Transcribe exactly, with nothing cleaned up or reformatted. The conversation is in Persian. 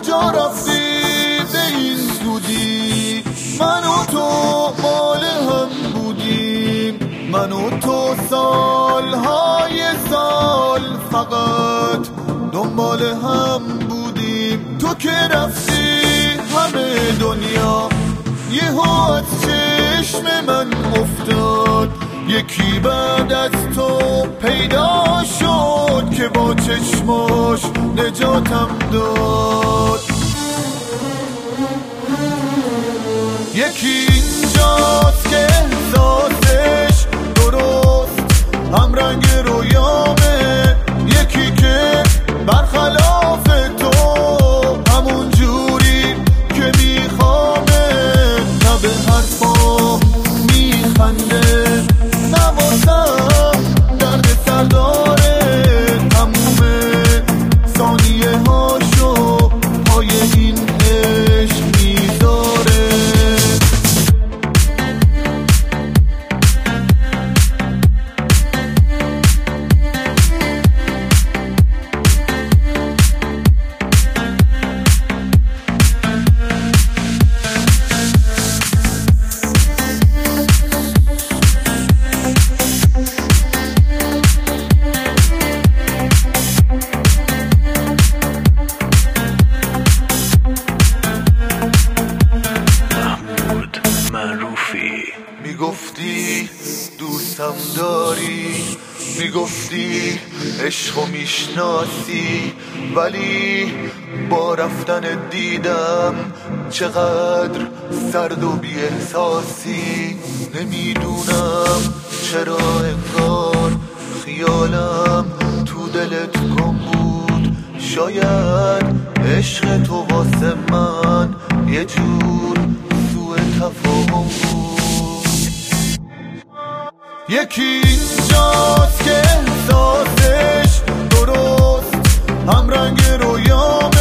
کجا رفتی به این زودی؟ من و تو مال هم بودیم، من و تو سالهای سال فقط دنبال هم بودیم. تو که رفتی همه دنیا یهو از چشم من افتاد، یکی بعد از تو پیدا شد که با چشماش نجاتم داد. یکی اینجاست که احساسش درست هم رنگ رویامه، یکی که برخلاف تو همون جوری که میخوامه، نه به حرفا میخنده نه واسم درد سر داره، تموم ثانیه هاشو پای این عشق میذاره. میگفتی دوستم داری، میگفتی عشقو میشناسی، ولی با رفتن دیدم چقدر سرد و بی احساسی. نمیدونم چرا انگار خیالم تو دلت گم بود، شاید عشق تو واسه من یه جور سوء تفاهم بود. یکی اینجاست که احساسش درست هم رنگ رویام